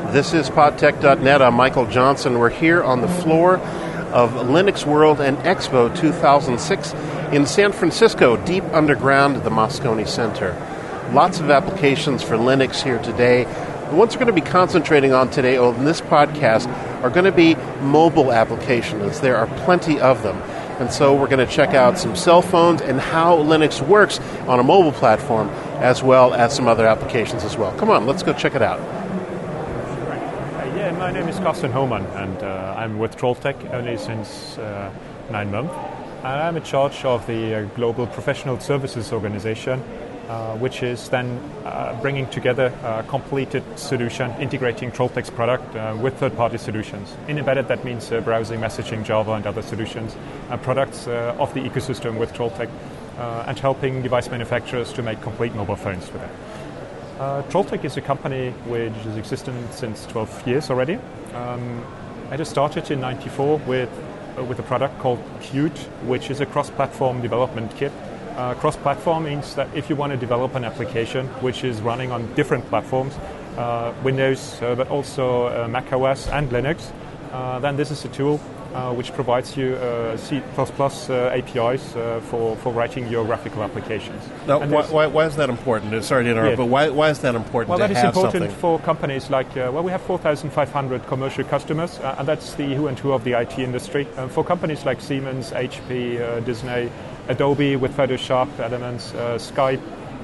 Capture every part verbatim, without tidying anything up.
This is podtech dot net. I'm Michael Johnson. We're here on the floor of Linux World and Expo two thousand six in San Francisco, deep underground at the Moscone Center. Lots of applications for Linux here today. The ones we're going to be concentrating on today on this podcast are going to be mobile applications. There are plenty of them. And so we're going to check out some cell phones and how Linux works on a mobile platform, as well as some other applications as well. Come on, let's go check it out. Uh, yeah, my name is Carsten Hohmann, and uh, I'm with Trolltech only since uh, nine months. And I'm in charge of the uh, Global Professional Services Organization, uh, which is then uh, bringing together a completed solution, integrating Trolltech's product uh, with third-party solutions. In embedded, that means uh, browsing, messaging, Java, and other solutions, uh, products uh, of the ecosystem with Trolltech, uh, and helping device manufacturers to make complete mobile phones for them. Uh, Trolltech is a company which has existed since twelve years already. Um, I just started in ninety-four with, uh, with a product called Qt, which is a cross-platform development kit. Uh, cross-platform means that if you want to develop an application which is running on different platforms, uh, Windows, uh, but also uh, Mac O S and Linux, uh, then this is a tool uh, which provides you uh, C plus plus uh, A P Is uh, for, for writing your graphical applications. Now, why, why, why is that important? Sorry to interrupt, yeah. but why, why is that important well, to that is have important something? for companies like, uh, well, we have four thousand five hundred commercial customers, uh, and that's the who and who of the I T industry. Uh, for companies like Siemens, H P, uh, Disney, Adobe with Photoshop, Elements, uh, Skype,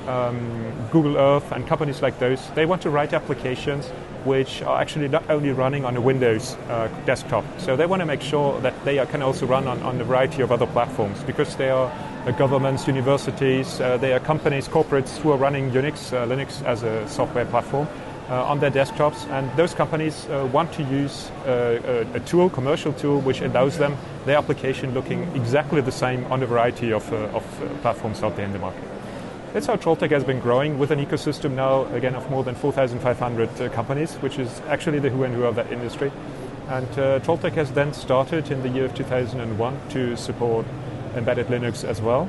um, Google Earth, and companies like those, they want to write applications which are actually not only running on a Windows uh, desktop. So they want to make sure that they are, can also run on, on a variety of other platforms, because they are uh, governments, universities, uh, they are companies, corporates who are running Unix, uh, Linux as a software platform uh, on their desktops. And those companies uh, want to use uh, a, a tool, commercial tool, which allows them their application looking exactly the same on a variety of, uh, of uh, platforms out there in the market. That's how Trolltech has been growing, with an ecosystem now, again, of more than four thousand five hundred uh, companies, which is actually the who and who of that industry. And uh, Trolltech has then started in the year of two thousand one to support embedded Linux as well.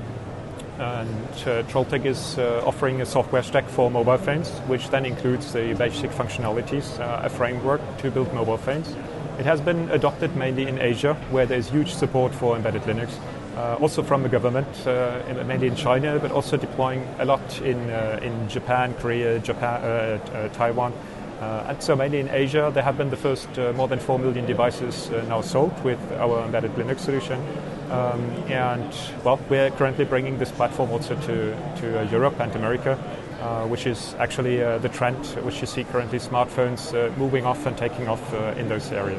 And uh, Trolltech is uh, offering a software stack for mobile phones, which then includes the basic functionalities, uh, a framework to build mobile phones. It has been adopted mainly in Asia, where there's huge support for embedded Linux. Uh, also from the government, uh, in, mainly in China, but also deploying a lot in uh, in Japan, Korea, Japan, uh, uh, Taiwan, uh, and so mainly in Asia. There have been the first uh, more than four million devices uh, now sold with our embedded Linux solution, um, and well, we're currently bringing this platform also to to uh, Europe and America, uh, which is actually uh, the trend which you see currently: smartphones uh, moving off and taking off uh, in those areas.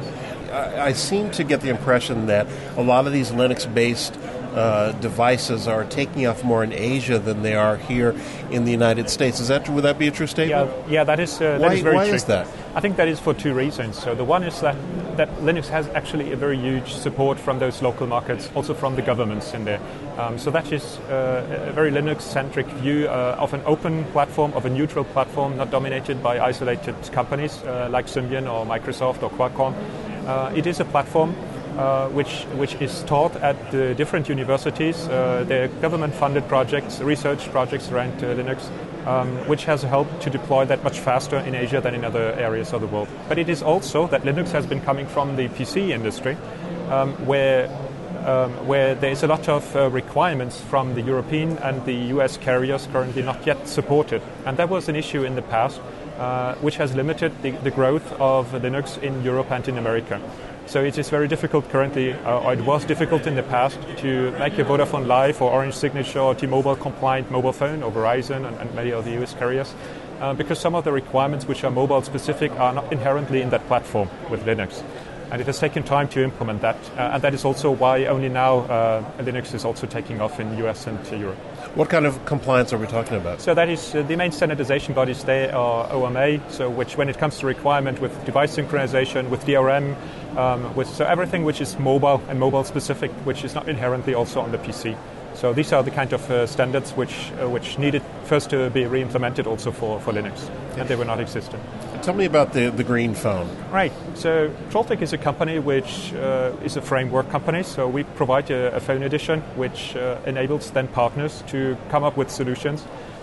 I seem to get the impression that a lot of these Linux-based uh, devices are taking off more in Asia than they are here in the United States. Is that true? Would that be a true statement? Yeah, yeah, that is. Uh, that why is very why true. is that? I think that is for two reasons. So the one is that that Linux has actually a very huge support from those local markets, also from the governments in there. Um, so that is uh, a very Linux-centric view uh, of an open platform, of a neutral platform, not dominated by isolated companies uh, like Symbian or Microsoft or Qualcomm. Uh, it is a platform uh, which which is taught at the different universities. Uh, there are government-funded projects, research projects around uh, Linux, um, which has helped to deploy that much faster in Asia than in other areas of the world. But it is also that Linux has been coming from the P C industry, um, where um, where there is a lot of uh, requirements from the European and the U S carriers currently not yet supported, and that was an issue in the past. Uh, which has limited the, the growth of Linux in Europe and in America. So it is very difficult currently, uh, or it was difficult in the past, to make a Vodafone Live or Orange Signature or T-Mobile compliant mobile phone, or Verizon and, and many of the U S carriers, uh, because some of the requirements which are mobile specific are not inherently in that platform with Linux. And it has taken time to implement that, uh, and that is also why only now uh, Linux is also taking off in the U S and uh, Europe. What kind of compliance are we talking about? So that is uh, the main standardization bodies. They are O M A, so which, when it comes to requirement with device synchronization, with D R M, um, with so everything which is mobile and mobile specific, which is not inherently also on the P C. So these are the kind of uh, standards which uh, which needed first to be re-implemented also for, for Linux, and they were not existent. Tell me about the, the green phone. Right. So Trolltech is a company which uh, is a framework company. So we provide a, a phone edition which uh, enables then partners to come up with solutions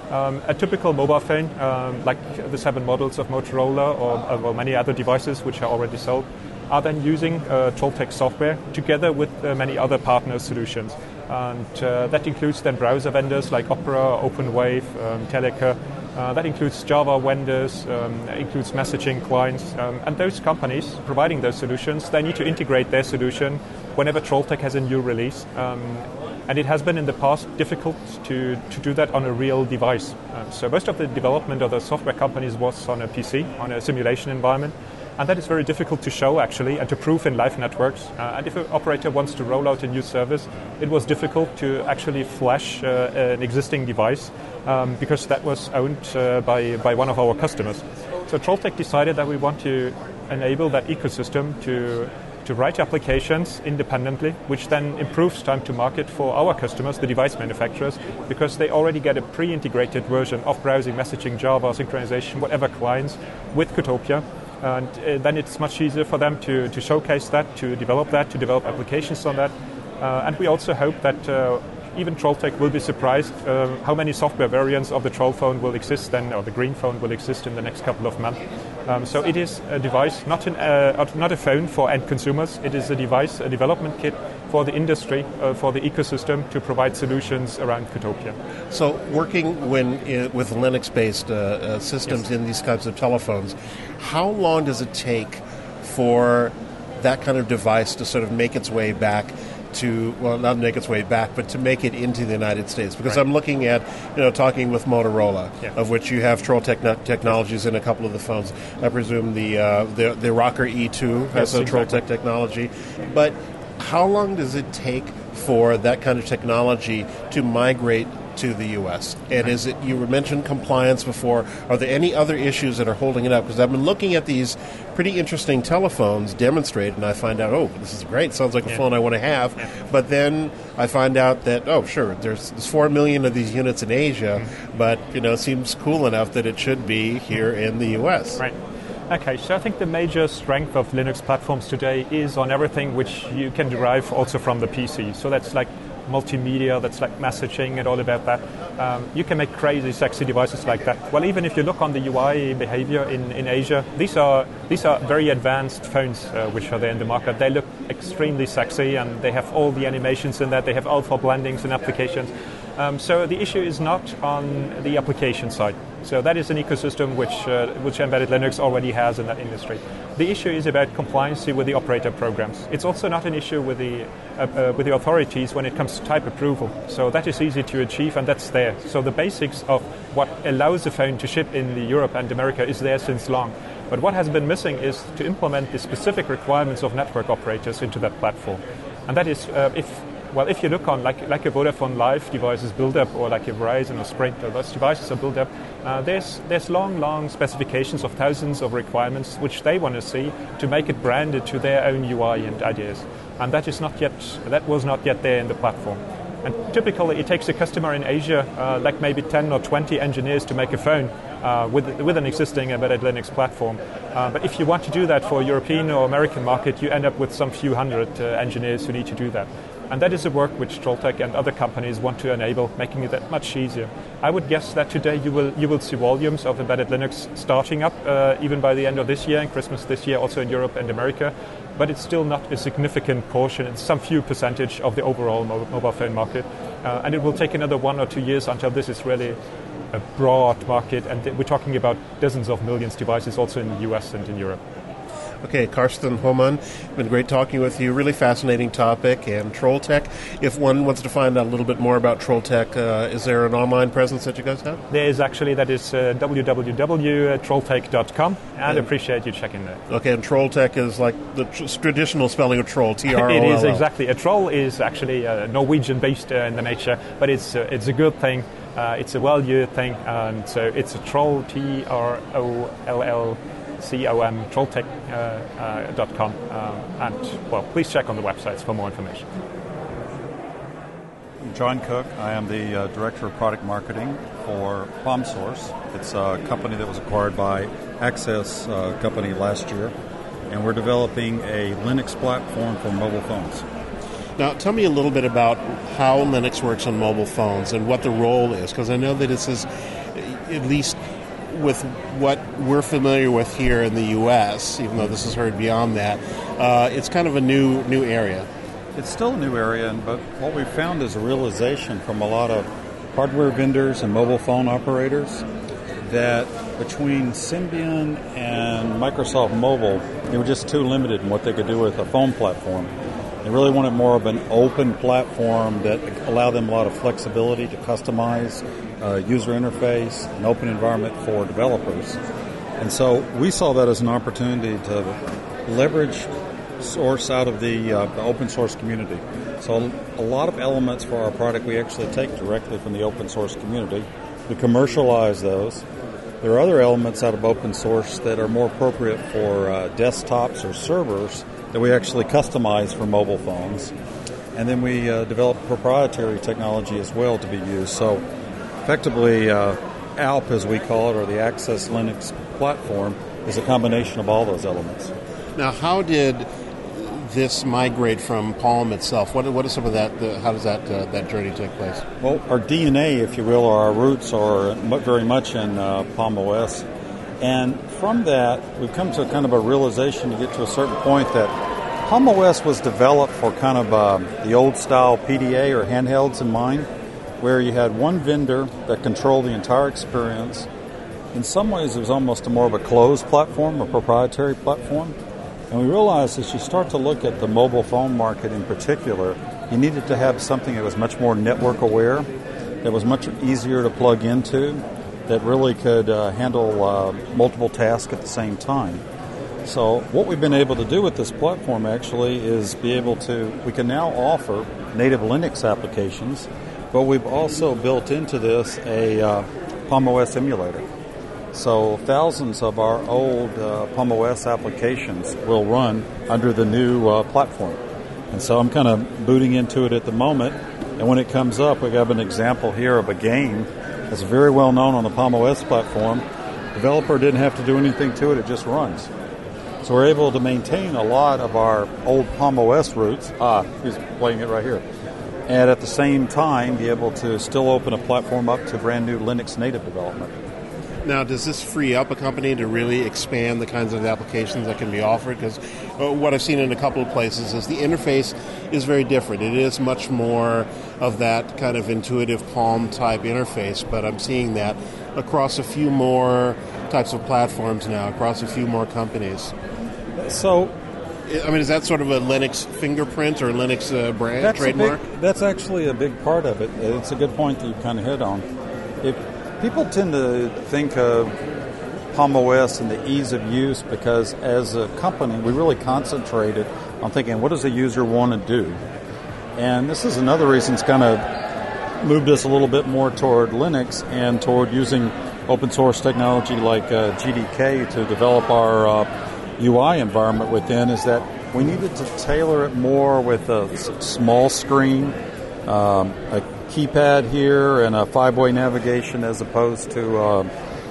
Um, a typical mobile phone, um, like the seven models of Motorola or, or many other devices which are already sold, are then using uh, Trolltech software together with uh, many other partner solutions. And uh, that includes then browser vendors like Opera, OpenWave, um, Teleca. Uh, that includes Java vendors, um, includes messaging clients. Um, and those companies providing those solutions, they need to integrate their solution whenever Trolltech has a new release. Um, and it has been in the past difficult to, to do that on a real device. Um, so most of the development of the software companies was on a P C, on a simulation environment. And that is very difficult to show, actually, and to prove in live networks. Uh, and if an operator wants to roll out a new service, it was difficult to actually flash uh, an existing device um, because that was owned uh, by, by one of our customers. So Trolltech decided that we want to enable that ecosystem to, to write applications independently, which then improves time to market for our customers, the device manufacturers, because they already get a pre-integrated version of browsing, messaging, Java, synchronization, whatever clients with Qtopia. And uh, then it's much easier for them to, to showcase that, to develop that, to develop applications on that. Uh, and we also hope that uh, even Trolltech will be surprised uh, how many software variants of the Troll phone will exist then, or the Green phone will exist in the next couple of months. Um, so it is a device, not, an, uh, not a phone for end consumers. It is a device, a development kit for the industry, uh, for the ecosystem to provide solutions around Qtopia. So working when uh, with Linux-based uh, uh, systems yes. in these kinds of telephones, how long does it take for that kind of device to sort of make its way back to, well, not make its way back, but to make it into the United States? Because right. I'm looking at, you know, talking with Motorola, yeah. of which you have Trolltech technologies in a couple of the phones. I presume the uh, the, the Rocker E two has yes, a exactly. Trolltech technology. But how long does it take for that kind of technology to migrate to the U S? And is it, you mentioned compliance before, are there any other issues that are holding it up? Because I've been looking at these pretty interesting telephones demonstrated, and I find out, oh, this is great, sounds like a yeah. phone I want to have. Yeah. But then I find out that, oh, sure, there's, there's four million of these units in Asia, mm-hmm. but, you know, it seems cool enough that it should be here in the U S. Right. Okay, so I think the major strength of Linux platforms today is on everything which you can derive also from the P C. So that's like multimedia, that's like messaging and all about that. Um, you can make crazy, sexy devices like that. Well, even if you look on the U I behavior in, in Asia, these are these are very advanced phones uh, which are there in the market. They look extremely sexy and they have all the animations in that. They have alpha blendings and applications. Um, so the issue is not on the application side. So that is an ecosystem which uh, which Embedded Linux already has in that industry. The issue is about compliance with the operator programs. It's also not an issue with the uh, uh, with the authorities when it comes to type approval. So that is easy to achieve, and that's there. So the basics of what allows the phone to ship in the Europe and America is there since long. But what has been missing is to implement the specific requirements of network operators into that platform. And that is uh, if. Well, if you look on like like a Vodafone Live device is built up, or like a Verizon or Sprint, those devices are built up, uh, there's there's long, long specifications of thousands of requirements which they want to see to make it branded to their own U I and ideas. And that is not yet that was not yet there in the platform. And typically it takes a customer in Asia uh, like maybe ten or twenty engineers to make a phone uh, with with an existing embedded Linux platform. Uh, but if you want to do that for a European or American market, you end up with some few hundred uh, engineers who need to do that. And that is the work which Trolltech and other companies want to enable, making it that much easier. I would guess that today you will you will see volumes of embedded Linux starting up uh, even by the end of this year and Christmas this year, also in Europe and America. But it's still not a significant portion. It's some few percentage of the overall mo- mobile phone market. Uh, and it will take another one or two years until this is really a broad market. And th- we're talking about dozens of millions of devices also in the U S and in Europe. Okay, Karsten Hohmann, been great talking with you. Really fascinating topic. And Trolltech, if one wants to find out a little bit more about Trolltech, uh, is there an online presence that you guys have? There is actually. That is uh, w w w dot trolltech dot com. I'd appreciate you checking that. Okay, and Trolltech is like the tr- traditional spelling of troll, T R O L L. It is, exactly. A troll is actually uh, Norwegian-based uh, in the nature, but it's uh, it's a good thing. Uh, it's a well-used thing, and so it's a troll, T R O L L C O M, trolltech dot com. Uh, uh, um, and, well, please check on the websites for more information. I'm John Cook. I am the uh, Director of Product Marketing for PalmSource. It's a company that was acquired by Access uh, company last year, and we're developing a Linux platform for mobile phones. Now, tell me a little bit about how Linux works on mobile phones and what the role is, because I know that it says at least with what we're familiar with here in the U S, even though this is heard beyond that, uh, it's kind of a new new area. It's still a new area, but what we found is a realization from a lot of hardware vendors and mobile phone operators that between Symbian and Microsoft Mobile, they were just too limited in what they could do with a phone platform. They really wanted more of an open platform that allowed them a lot of flexibility to customize uh, user interface, an open environment for developers. And so we saw that as an opportunity to leverage source out of the, uh, the open source community. So a lot of elements for our product we actually take directly from the open source community. We commercialize those. There are other elements out of open source that are more appropriate for uh, desktops or servers that we actually customize for mobile phones. And then we uh, develop proprietary technology as well to be used. So effectively, uh, A L P, as we call it, or the Access Linux platform, is a combination of all those elements. Now, how did this migrate from Palm itself? What, what is some of that? The, how does that uh, that journey take place? Well, our D N A, if you will, or our roots are very much in uh, Palm O S, and from that we've come to kind of a realization to get to a certain point that Palm O S was developed for kind of uh, the old style P D A or handhelds in mind, where you had one vendor that controlled the entire experience. In some ways, it was almost a more of a closed platform, a proprietary platform. And we realized as you start to look at the mobile phone market in particular, you needed to have something that was much more network aware, that was much easier to plug into, that really could uh, handle uh, multiple tasks at the same time. So what we've been able to do with this platform actually is be able to, we can now offer native Linux applications, but we've also built into this a uh, Palm O S emulator. So thousands of our old uh, Palm O S applications will run under the new uh, platform. And so I'm kind of booting into it at the moment. And when it comes up, we have an example here of a game that's very well known on the Palm O S platform. The developer didn't have to do anything to it, it just runs. So we're able to maintain a lot of our old Palm O S roots. Ah, he's playing it right here. And at the same time, be able to still open a platform up to brand new Linux native development. Now, does this free up a company to really expand the kinds of applications that can be offered? Because uh, what I've seen in a couple of places is the interface is very different. It is much more of that kind of intuitive Palm-type interface, but I'm seeing that across a few more types of platforms now, across a few more companies. So, I mean, is that sort of a Linux fingerprint or Linux uh, brand, that's trademark? Big, that's actually a big part of it. It's a good point that you kind of hit on. If People tend to think of Palm O S and the ease of use because as a company, we really concentrated on thinking, what does the user want to do? And this is another reason it's kind of moved us a little bit more toward Linux and toward using open source technology like uh, G D K to develop our uh, U I environment within, is that we needed to tailor it more with a s- small screen, um, a keypad here and a five-way navigation as opposed to uh,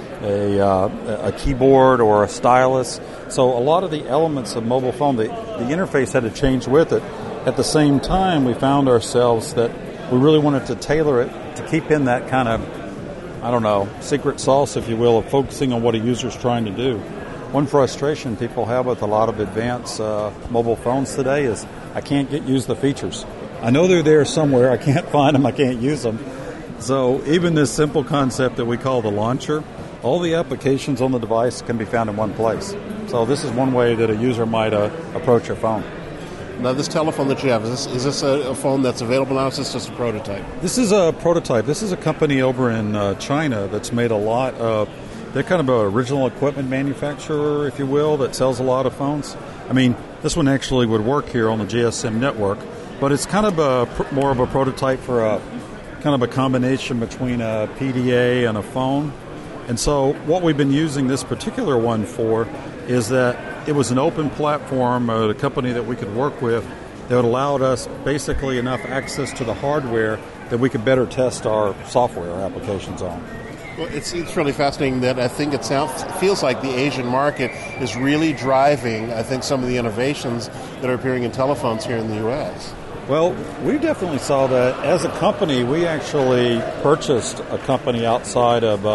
a, uh, a keyboard or a stylus. So a lot of the elements of mobile phone, the, the interface had to change with it. At the same time, we found ourselves that we really wanted to tailor it to keep in that kind of, I don't know, secret sauce, if you will, of focusing on what a user's trying to do. One frustration people have with a lot of advanced uh, mobile phones today is I can't get use the features. I know they're there somewhere. I can't find them. I can't use them. So even this simple concept that we call the launcher, all the applications on the device can be found in one place. So this is one way that a user might uh, approach your phone. Now, this telephone that you have, is this, is this a, a phone that's available now, or is this just a prototype? This is a prototype. This is a company over in uh, China that's made a lot of, they're kind of an original equipment manufacturer, if you will, that sells a lot of phones. I mean, this one actually would work here on the G S M network, but it's kind of a more of a prototype for a kind of a combination between a P D A and a phone. And so what we've been using this particular one for is that it was an open platform, uh, a company that we could work with that would allow us basically enough access to the hardware that we could better test our software applications on. Well, it's, it's really fascinating that I think it sounds, feels like the Asian market is really driving, I think, some of the innovations that are appearing in telephones here in the U S. Well, we definitely saw that. As a company, we actually purchased a company outside of uh,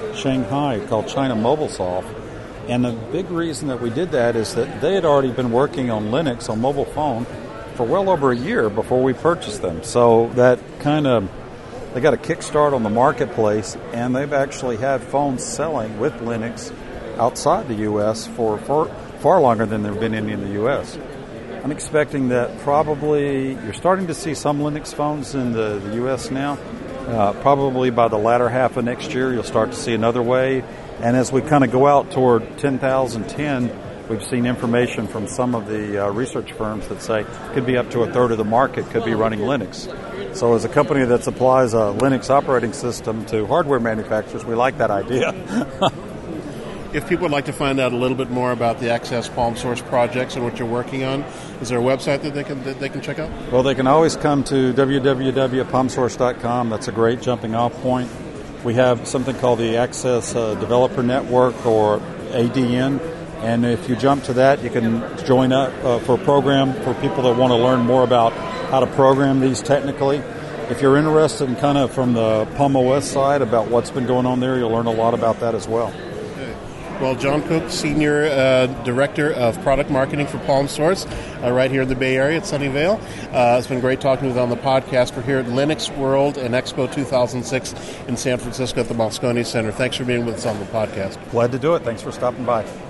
Shanghai called China MobileSoft. And the big reason that we did that is that they had already been working on Linux on mobile phone for well over a year before we purchased them. So that kind of, they got a kickstart on the marketplace, and they've actually had phones selling with Linux outside the U S for far, far longer than they've been in, in the U S. I'm expecting that probably, you're starting to see some Linux phones in the, the U S now. Uh, probably by the latter half of next year, you'll start to see another wave. And as we kind of go out toward ten thousand ten, we've seen information from some of the uh, research firms that say it could be up to a third of the market could be running Linux. So as a company that supplies a Linux operating system to hardware manufacturers, we like that idea. If people would like to find out a little bit more about the Access PalmSource projects and what you're working on, is there a website that they can that they can check out? Well, they can always come to w w w dot palm source dot com. That's a great jumping off point. We have something called the Access uh, Developer Network, or A D N, and if you jump to that, you can join up uh, for a program for people that want to learn more about how to program these technically. If you're interested in kind of from the Palm O S side about what's been going on there, you'll learn a lot about that as well. Well, John Cook, Senior uh, Director of Product Marketing for PalmSource, uh, right here in the Bay Area at Sunnyvale. Uh, it's been great talking with you on the podcast. We're here at Linux World and Expo two thousand six in San Francisco at the Moscone Center. Thanks for being with us on the podcast. Glad to do it. Thanks for stopping by.